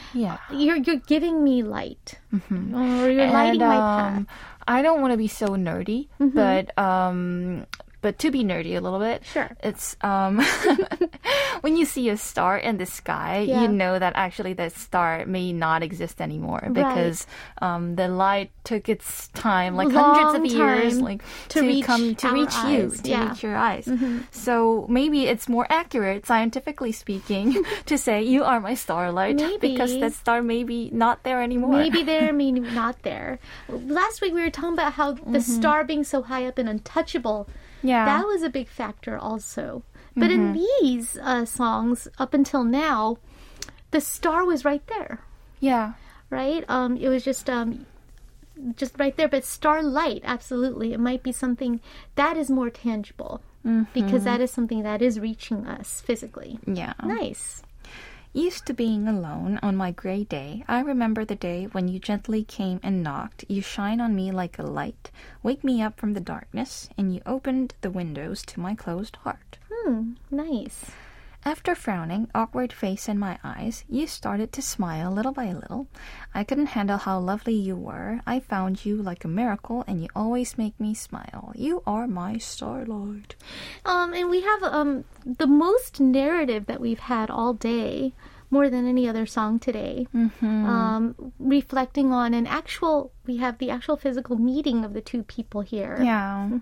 Yeah. You're you're giving me light, or you're lighting And, my um, path. I don't want to be so nerdy, but um, but to be nerdy a little bit, Sure. It's um, when you see a star in the sky, Yeah. you know that actually that star may not exist anymore because um, the light took its time, like hundreds of Long years, time like to reach come to our reach you, eyes. to Yeah. reach your eyes. So maybe it's more accurate, scientifically speaking, to say you are my starlight because Maybe. that star may be not there anymore. Maybe there, maybe not there. Last week we were talking about how the star being so high up and untouchable, Yeah. that was a big factor also. But in these uh, songs, up until now, the star was right there, Yeah. right? Um, it was just um, just right there. But starlight, absolutely, it might be something that is more tangible because that is something that is reaching us physically. Yeah. Nice. Used to being alone on my gray day, I remember the day when you gently came and knocked. You shine on me like a light, wake me up from the darkness, and you opened the windows to my closed heart. Hmm, nice. After frowning, awkward face in my eyes, you started to smile little by little. I couldn't handle how lovely you were. I found you like a miracle, and you always make me smile. You are my starlight. Um, and we have um the most narrative that we've had all day, more than any other song today. Um, reflecting on an actual, we have the actual physical meeting of the two people here. Yeah.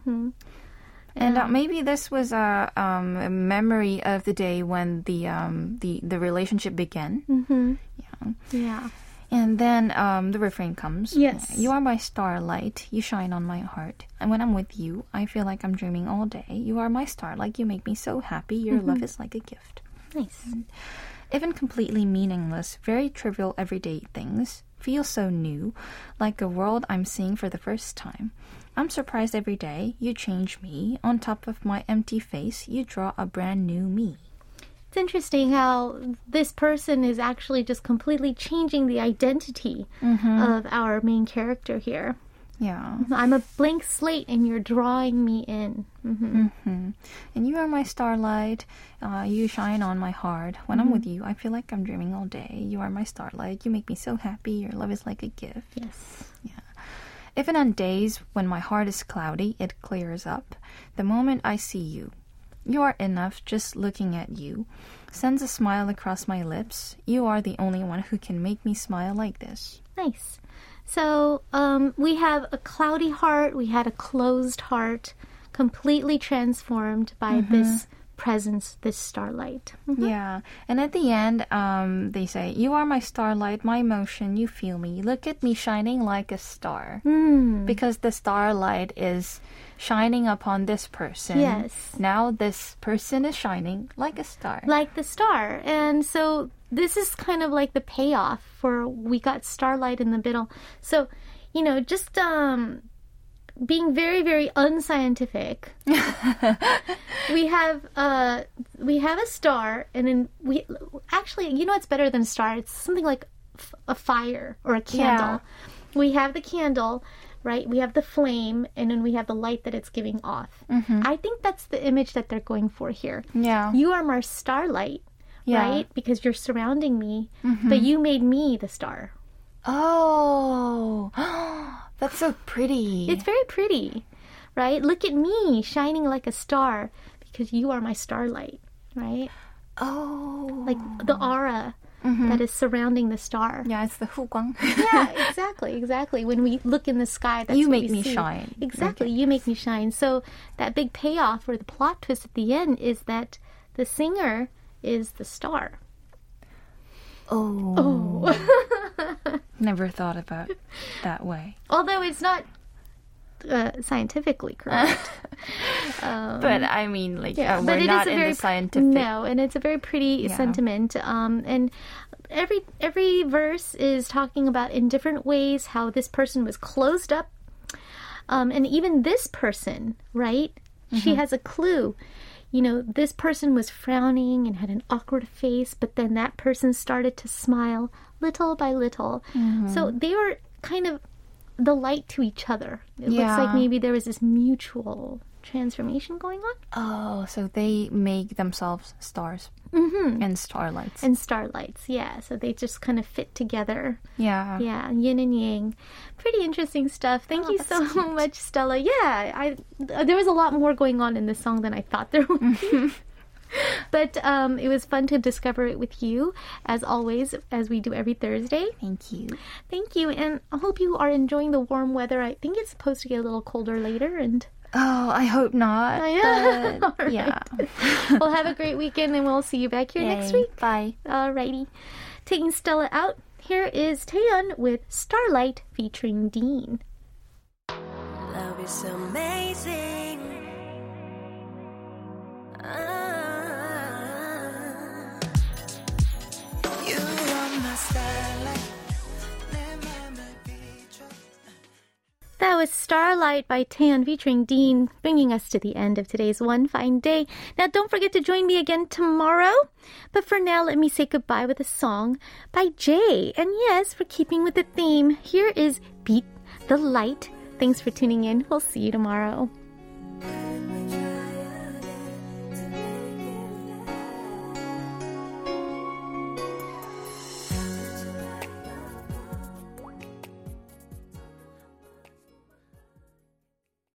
And uh, maybe this was a, um, a memory of the day when the um, the the relationship began. Mm-hmm. Yeah. Yeah. And then um, the refrain comes. Yes. You are my starlight. You shine on my heart. And when I'm with you, I feel like I'm dreaming all day. You are my starlight. You make me so happy. Your love is like a gift. Nice. Even completely meaningless, very trivial everyday things feel so new, like a world I'm seeing for the first time. I'm surprised every day. You change me. On top of my empty face, you draw a brand new me. It's interesting how this person is actually just completely changing the identity of our main character here. Yeah. I'm a blank slate and you're drawing me in. Mm-hmm. And you are my starlight. Uh, you shine on my heart. When I'm with you, I feel like I'm dreaming all day. You are my starlight. You make me so happy. Your love is like a gift. Yes. Even on days when my heart is cloudy, it clears up. The moment I see you, you are enough. Just looking at you sends a smile across my lips. You are the only one who can make me smile like this. Nice. So um, we have a cloudy heart. We had a closed heart, completely transformed by this presence, this starlight. Yeah. And at the end, um, they say, you are my starlight, my emotion, you feel me. Look at me shining like a star. Mm. Because the starlight is shining upon this person. Yes. Now this person is shining like a star. Like the star. And so this is kind of like the payoff for we got starlight in the middle. So, you know, just um, being very, very unscientific. we have uh, we have a star, and then we actually, you know, what's better than a star? It's something like f- a fire or a candle. We have the candle, right? We have the flame, and then we have the light that it's giving off. I think that's the image that they're going for here. Yeah. You are my starlight, Yeah. right? Because you're surrounding me, but you made me the star. Oh, that's so pretty. It's very pretty, right? Look at me shining like a star because you are my starlight, right? oh. Like the aura that is surrounding the star. Yeah, it's the 湖光. Yeah, exactly, exactly. When we look in the sky, that's You what make we me see. shine. Exactly, you make me shine. So that big payoff or the plot twist at the end is that the singer is the star. Oh. Never thought about it that way. Although it's not uh, scientifically correct. But I mean, like, Yeah, uh, but we're it not is a in very the scientific. no, and it's a very pretty Yeah. sentiment. Um, and every every verse is talking about in different ways how this person was closed up, um, and even this person, right? She Mm-hmm. has a clue. You know, this person was frowning and had an awkward face, but then that person started to smile little by little. Mm-hmm. So they were kind of the light to each other. It looks Yeah. like maybe there was this mutual transformation going on. Oh, so they make themselves stars Mm-hmm. and starlights. And starlights, yeah. So they just kind of fit together. yeah. Yeah, yin and yang. Pretty interesting stuff. Thank Oh, you that's so cute. much, Stella. Yeah, I uh, there was a lot more going on in this song than I thought there would be. But um, it was fun to discover it with you, as always, as we do every Thursday. Thank you. Thank you, and I hope you are enjoying the warm weather. I think it's supposed to get a little colder later, and Oh, I hope not. yeah. But, All right. yeah. Well, have a great weekend, and we'll see you back here next Yay. week. Bye. Alrighty. Taking Stella out, here is Taeyeon with Starlight featuring Dean. Love is amazing. Ah. You are my starlight. That was Starlight by Taeyeon featuring Dean, bringing us to the end of today's One Fine Day. Now, don't forget to join me again tomorrow. But for now, let me say goodbye with a song by Jay. And yes, we're keeping with the theme. Here is Beat the Light. Thanks for tuning in. We'll see you tomorrow.